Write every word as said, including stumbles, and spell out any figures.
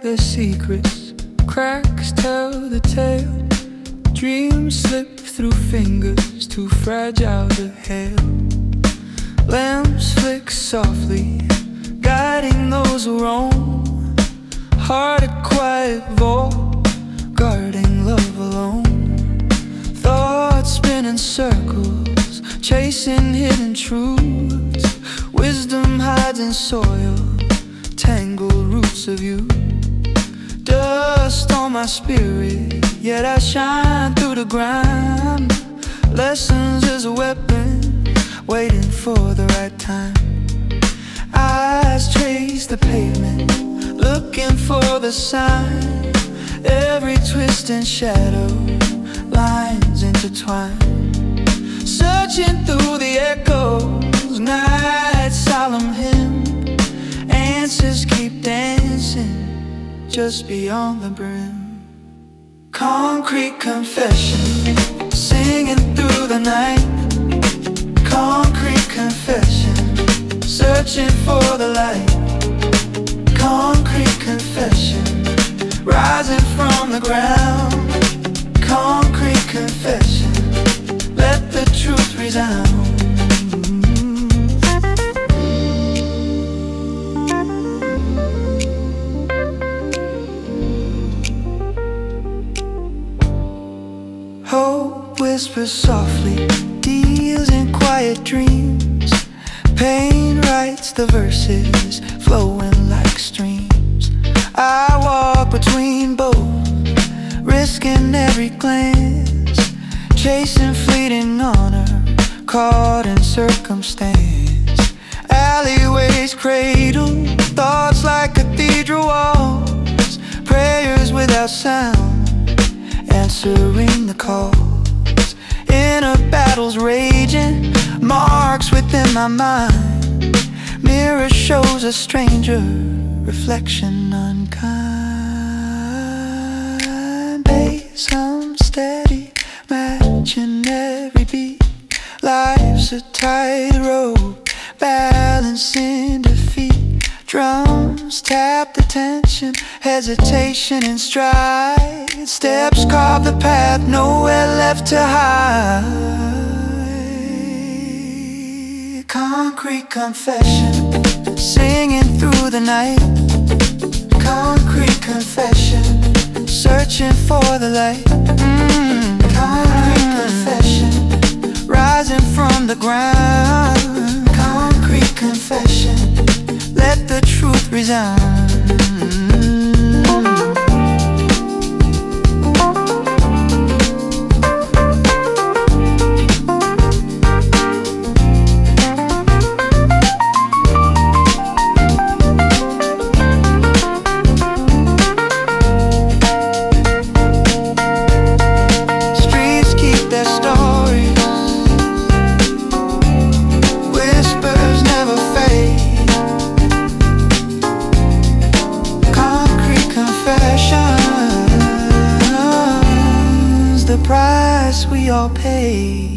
their secrets. Cracks tell the tale. Dreams slip through fingers too fragile to hail. Lamps flick softly, guiding those who roam. Heart a quiet vault, guarding love alone. Thoughts spin in circles, chasing hidden truths. Wisdom hides in soil, tangled roots of you. Dust on my spirit, yet I shine through the grime. Lessons as a weapon, waiting for the right time. Eyes trace the pavement, looking for the sign. Every twist and shadow, lines intertwine. Searching through the echoes, night's solemn hymn. Answers keep dancing just beyond the brim. Concrete confession, singing through the night. Concrete confession, searching for the light. Concrete confession, rising from the ground. Concrete confession, let the truth resound. Hope whispers softly, deals in quiet dreams. Pain writes the verses, flowing like streams. I walk between both, risking every glance. Chasing fleeting honor, caught in circumstance. Alleyways cradle, thoughts like cathedral walls. Prayers without sound, answering the calls. Inner battles raging, marks within my mind. Mirror shows a stranger, reflection unkind. Bass hum steady, matching every beat. Life's a tightrope, balancing defeat. Drums tap the tension, hesitation in stride. Steps carve the path, nowhere left to hide. Concrete confession, singing through the night. Concrete confession, searching for the light. mm. Concrete confession, rising from the ground. Concrete confession, let the truth resound. Streets keep their stories, whispers never fade. The price we all pay.